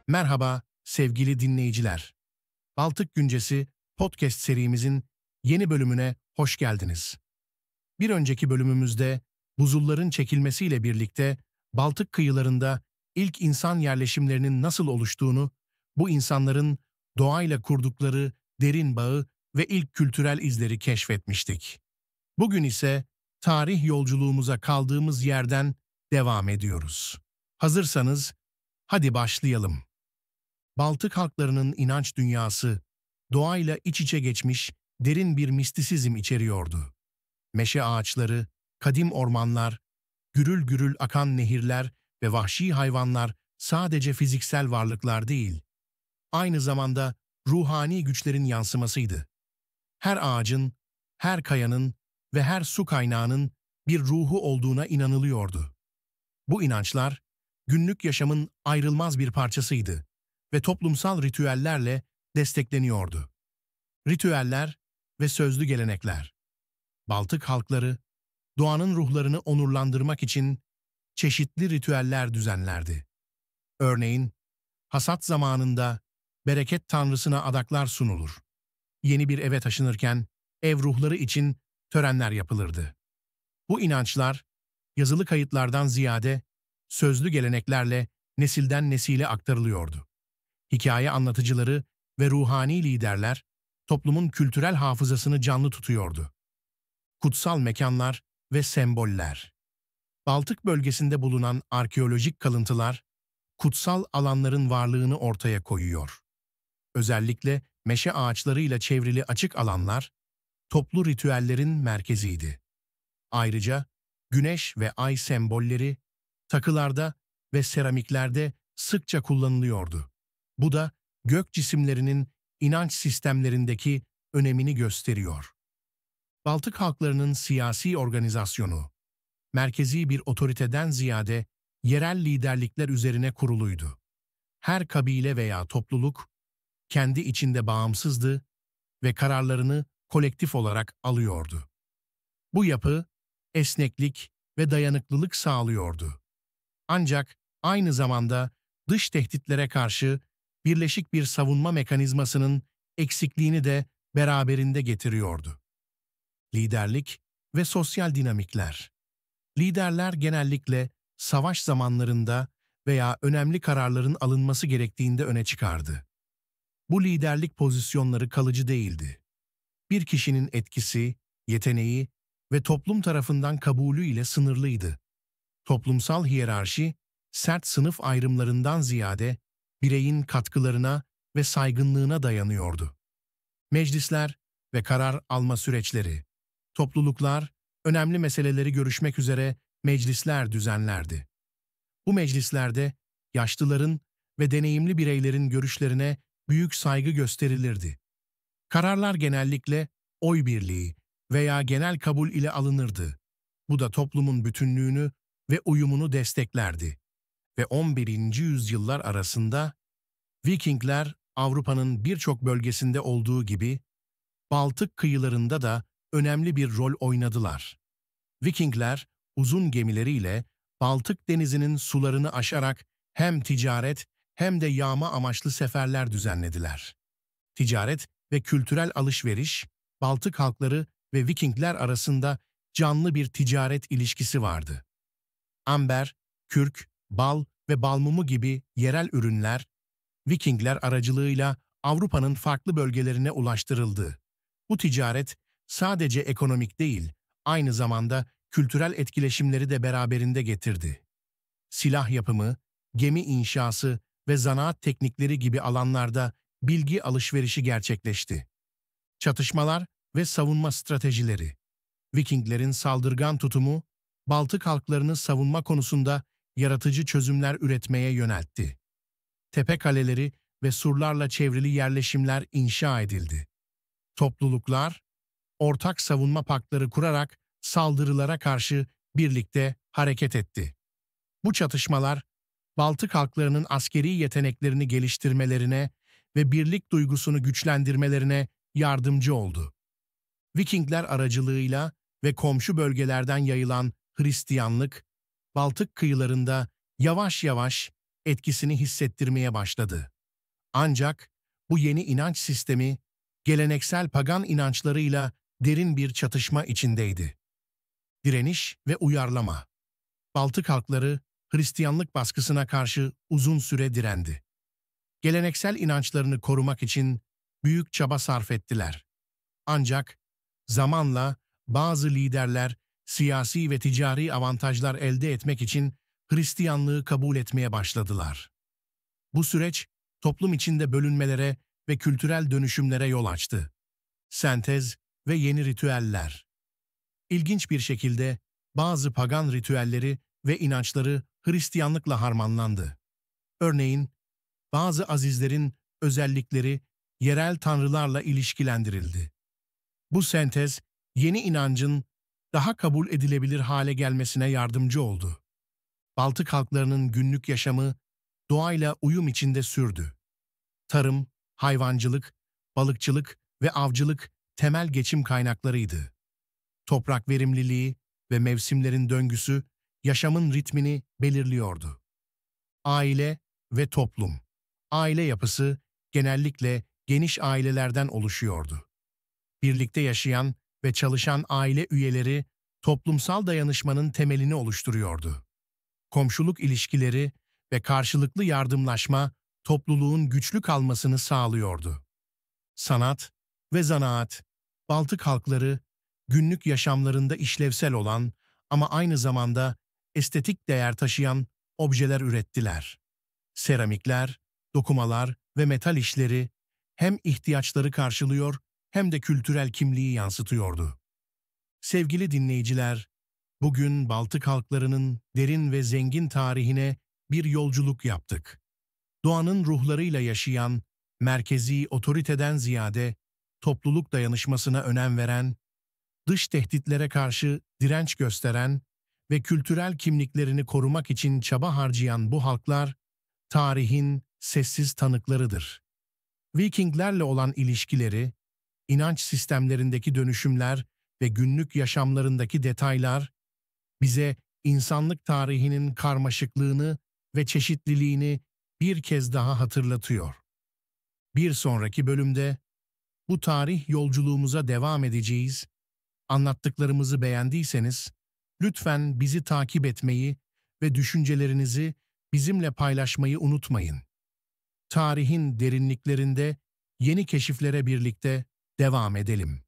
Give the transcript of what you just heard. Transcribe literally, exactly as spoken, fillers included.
Merhaba sevgili dinleyiciler. Baltık Güncesi podcast serimizin yeni bölümüne hoş geldiniz. Bir önceki bölümümüzde buzulların çekilmesiyle birlikte Baltık kıyılarında ilk insan yerleşimlerinin nasıl oluştuğunu, bu insanların doğayla kurdukları derin bağı ve ilk kültürel izleri keşfetmiştik. Bugün ise tarih yolculuğumuza kaldığımız yerden devam ediyoruz. Hazırsanız hadi başlayalım. Baltık halklarının inanç dünyası, doğayla iç içe geçmiş derin bir mistisizm içeriyordu. Meşe ağaçları, kadim ormanlar, gürül gürül akan nehirler ve vahşi hayvanlar sadece fiziksel varlıklar değil, aynı zamanda ruhani güçlerin yansımasıydı. Her ağacın, her kayanın ve her su kaynağının bir ruhu olduğuna inanılıyordu. Bu inançlar, günlük yaşamın ayrılmaz bir parçasıydı ve toplumsal ritüellerle destekleniyordu. Ritüeller ve sözlü gelenekler. Baltık halkları, doğanın ruhlarını onurlandırmak için çeşitli ritüeller düzenlerdi. Örneğin, hasat zamanında bereket tanrısına adaklar sunulur. Yeni bir eve taşınırken ev ruhları için törenler yapılırdı. Bu inançlar, yazılı kayıtlardan ziyade sözlü geleneklerle nesilden nesile aktarılıyordu. Hikaye anlatıcıları ve ruhani liderler toplumun kültürel hafızasını canlı tutuyordu. Kutsal mekanlar ve semboller. Baltık bölgesinde bulunan arkeolojik kalıntılar, kutsal alanların varlığını ortaya koyuyor. Özellikle meşe ağaçlarıyla çevrili açık alanlar, toplu ritüellerin merkeziydi. Ayrıca güneş ve ay sembolleri, takılarda ve seramiklerde sıkça kullanılıyordu. Bu da gök cisimlerinin inanç sistemlerindeki önemini gösteriyor. Baltık halklarının siyasi organizasyonu, merkezi bir otoriteden ziyade yerel liderlikler üzerine kuruluydu. Her kabile veya topluluk kendi içinde bağımsızdı ve kararlarını kolektif olarak alıyordu. Bu yapı esneklik ve dayanıklılık sağlıyordu. Ancak aynı zamanda dış tehditlere karşı birleşik bir savunma mekanizmasının eksikliğini de beraberinde getiriyordu. Liderlik ve sosyal dinamikler. Liderler genellikle savaş zamanlarında veya önemli kararların alınması gerektiğinde öne çıkardı. Bu liderlik pozisyonları kalıcı değildi. Bir kişinin etkisi, yeteneği ve toplum tarafından kabulü ile sınırlıydı. Toplumsal hiyerarşi, sert sınıf ayrımlarından ziyade bireyin katkılarına ve saygınlığına dayanıyordu. Meclisler ve karar alma süreçleri. Topluluklar, önemli meseleleri görüşmek üzere meclisler düzenlerdi. Bu meclislerde yaşlıların ve deneyimli bireylerin görüşlerine büyük saygı gösterilirdi. Kararlar genellikle oy birliği veya genel kabul ile alınırdı. Bu da toplumun bütünlüğünü ve uyumunu desteklerdi. Ve on birinci yüzyıllar arasında Vikingler Avrupa'nın birçok bölgesinde olduğu gibi Baltık kıyılarında da önemli bir rol oynadılar. Vikingler uzun gemileriyle Baltık denizinin sularını aşarak hem ticaret hem de yağma amaçlı seferler düzenlediler. Ticaret ve kültürel alışveriş, Baltık halkları ve Vikingler arasında canlı bir ticaret ilişkisi vardı. Amber, kürk, bal ve bal mumu gibi yerel ürünler, Vikingler aracılığıyla Avrupa'nın farklı bölgelerine ulaştırıldı. Bu ticaret sadece ekonomik değil, aynı zamanda kültürel etkileşimleri de beraberinde getirdi. Silah yapımı, gemi inşası ve zanaat teknikleri gibi alanlarda bilgi alışverişi gerçekleşti. Çatışmalar ve savunma stratejileri. Vikinglerin saldırgan tutumu, Baltık halklarını savunma konusunda yaratıcı çözümler üretmeye yöneltti. Tepe kaleleri ve surlarla çevrili yerleşimler inşa edildi. Topluluklar, ortak savunma paktları kurarak saldırılara karşı birlikte hareket etti. Bu çatışmalar, Baltık halklarının askeri yeteneklerini geliştirmelerine ve birlik duygusunu güçlendirmelerine yardımcı oldu. Vikingler aracılığıyla ve komşu bölgelerden yayılan Hristiyanlık, Baltık kıyılarında yavaş yavaş etkisini hissettirmeye başladı. Ancak bu yeni inanç sistemi geleneksel pagan inançlarıyla derin bir çatışma içindeydi. Direniş ve uyarlama. Baltık halkları Hristiyanlık baskısına karşı uzun süre direndi. Geleneksel inançlarını korumak için büyük çaba sarf ettiler. Ancak zamanla bazı liderler siyasi ve ticari avantajlar elde etmek için Hristiyanlığı kabul etmeye başladılar. Bu süreç toplum içinde bölünmelere ve kültürel dönüşümlere yol açtı. Sentez ve yeni ritüeller. İlginç bir şekilde bazı pagan ritüelleri ve inançları Hristiyanlıkla harmanlandı. Örneğin bazı azizlerin özellikleri yerel tanrılarla ilişkilendirildi. Bu sentez yeni inancın daha kabul edilebilir hale gelmesine yardımcı oldu. Baltık halklarının günlük yaşamı doğayla uyum içinde sürdü. Tarım, hayvancılık, balıkçılık ve avcılık temel geçim kaynaklarıydı. Toprak verimliliği ve mevsimlerin döngüsü yaşamın ritmini belirliyordu. Aile ve toplum. Aile yapısı genellikle geniş ailelerden oluşuyordu. Birlikte yaşayan ve çalışan aile üyeleri toplumsal dayanışmanın temelini oluşturuyordu. Komşuluk ilişkileri ve karşılıklı yardımlaşma topluluğun güçlü kalmasını sağlıyordu. Sanat ve zanaat, Baltık halkları günlük yaşamlarında işlevsel olan ama aynı zamanda estetik değer taşıyan objeler ürettiler. Seramikler, dokumalar ve metal işleri hem ihtiyaçları karşılıyor hem de kültürel kimliği yansıtıyordu. Sevgili dinleyiciler, bugün Baltık halklarının derin ve zengin tarihine bir yolculuk yaptık. Doğanın ruhlarıyla yaşayan, merkezi otoriteden ziyade topluluk dayanışmasına önem veren, dış tehditlere karşı direnç gösteren ve kültürel kimliklerini korumak için çaba harcayan bu halklar, tarihin sessiz tanıklarıdır. Vikinglerle olan ilişkileri, inanç sistemlerindeki dönüşümler ve günlük yaşamlarındaki detaylar, bize insanlık tarihinin karmaşıklığını ve çeşitliliğini bir kez daha hatırlatıyor. Bir sonraki bölümde bu tarih yolculuğumuza devam edeceğiz. Anlattıklarımızı beğendiyseniz, lütfen bizi takip etmeyi ve düşüncelerinizi bizimle paylaşmayı unutmayın. Tarihin derinliklerinde yeni keşiflere birlikte devam edelim.